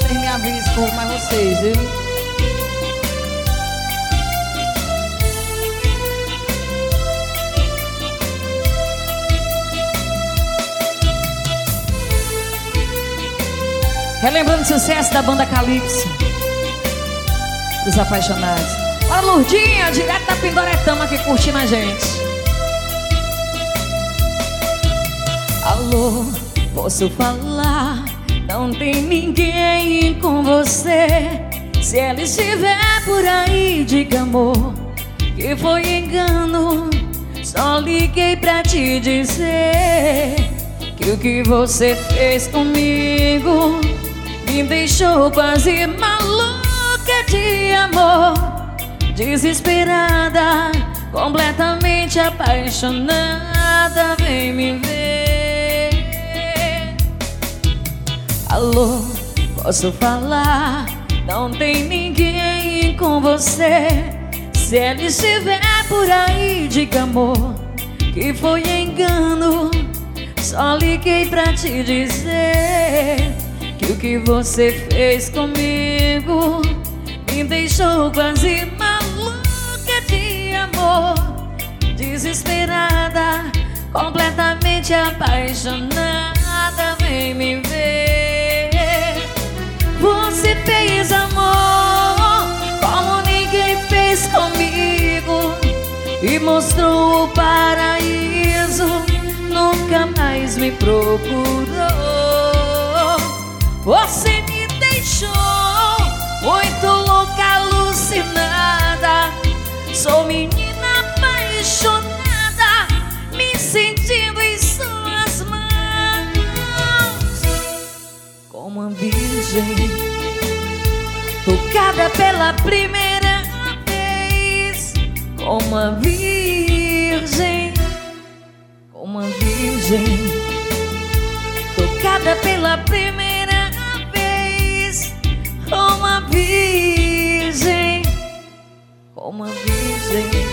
vocês me avisam como mais vocês, viu? Relembrando o sucesso da banda Calypso, dos apaixonados. Olha a Lurdinha, direto da Pindoretama, aqui curtindo a gente. Alô, posso falar? Não tem ninguém com você. Se ela estiver por aí, diga amor, que foi engano. Só liguei pra te dizer que o que você fez comigo me deixou quase maluca de amor, desesperada, completamente apaixonada. Vem me ver. Alô, posso falar? Não tem ninguém com você. Se ela estiver por aí, diga amor, que foi engano. Só liguei pra te dizer que o que você fez comigo me deixou quase maluca de amor, desesperada, completamente apaixonada. Vem me ver. Você fez amor como ninguém fez comigo e mostrou o paraíso, nunca mais me procurou. Você me deixou muito louca, alucinada. Sou menina apaixonada, me sentindo em suas mãos, como uma virgem tocada pela primeira vez. Como uma virgem, como uma virgem tocada pela primeira vez. Como uma virgem, como uma virgem.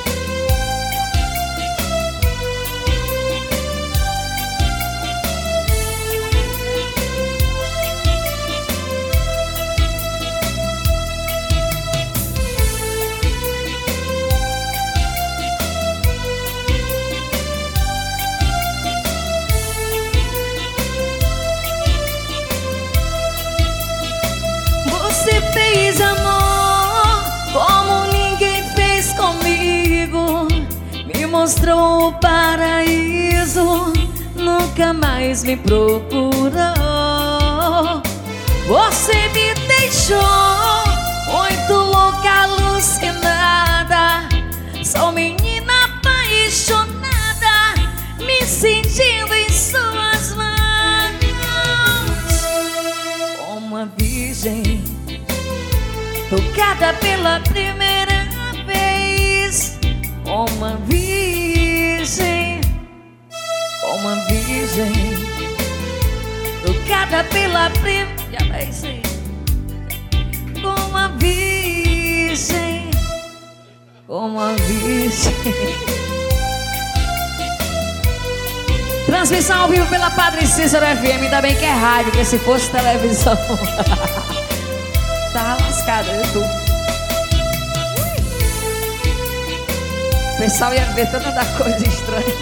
Você fez amor como ninguém fez comigo, me mostrou o paraíso, nunca mais me procurou. Você me deixou muito louca, alucinada. Sou menina apaixonada, me sentindo em suas mãos, como uma virgem tocada pela primeira vez. Como uma virgem, como uma virgem tocada pela primeira vez. Como uma virgem, como uma virgem. Transmissão ao vivo pela Padre Cícero FM. Ainda bem que é rádio, porque se fosse televisão tá lascado, eu tô. O pessoal ia ver tanta coisa estranha.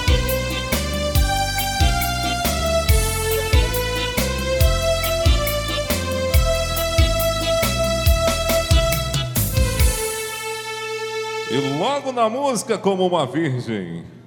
E logo na música, Como uma Virgem.